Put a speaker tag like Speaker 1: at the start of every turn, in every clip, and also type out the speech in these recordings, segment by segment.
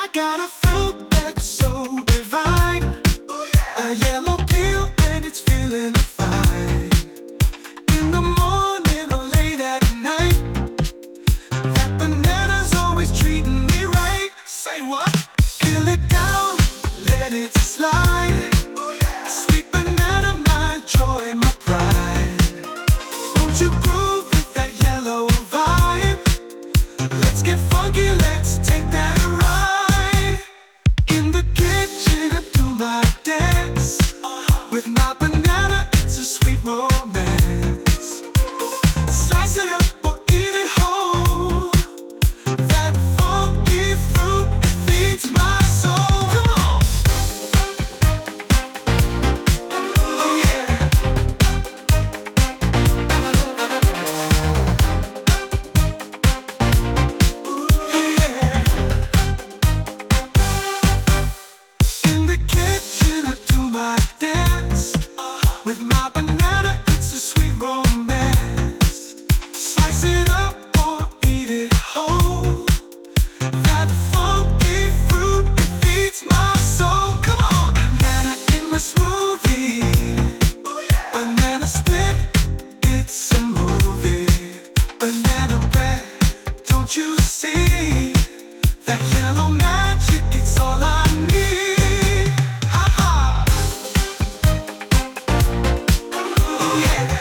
Speaker 1: got a fruit that's so divine, a yellow peel and it's feeling fine. In the morning or late at night, that banana's always treating me right. Say what? Peel it down, let it slide. Sweet banana, my joy, my pride. Won't you groove with that yellow vibe? Let's get funky, let's take that ride. In the kitchen I do my dance. With my banana, it's a sweet romance. Slice it up or eat it whole. That funky fruit, it feeds my soul. Come on! Oh yeah! In the kitchen I do my dance. With my banana, it's a sweet romance. Slice it up or eat it whole. That funky fruit, it feeds my soul. Come on! Banana in my smoothie. Banana split, it's a movie. Banana bread, don't you see? That yellow magic, it's all I need. Ha ha! Oh yeah!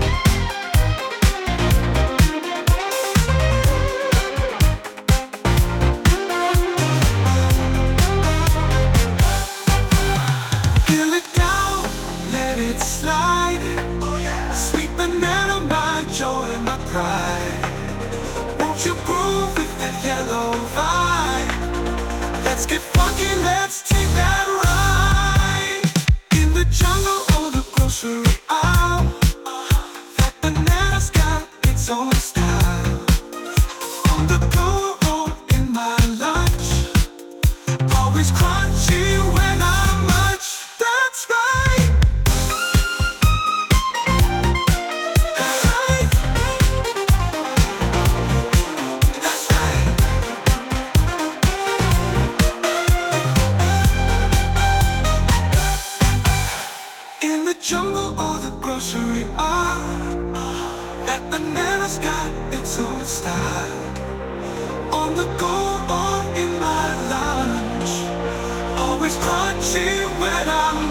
Speaker 1: Peel it down, let it slide. Sweet banana, my joy and my pride. Won't you groove with that yellow vibe? Let's get funky, let's take that ride. In the jungle or the grocery aisle, that banana's got its own style. On the go or in my lunch, always crunchy when I munch. That's right. That's right. That's right. In the jungle or the grocery aisle, that banana's got its own style. On the go or in my lunch, always crunchy when I'm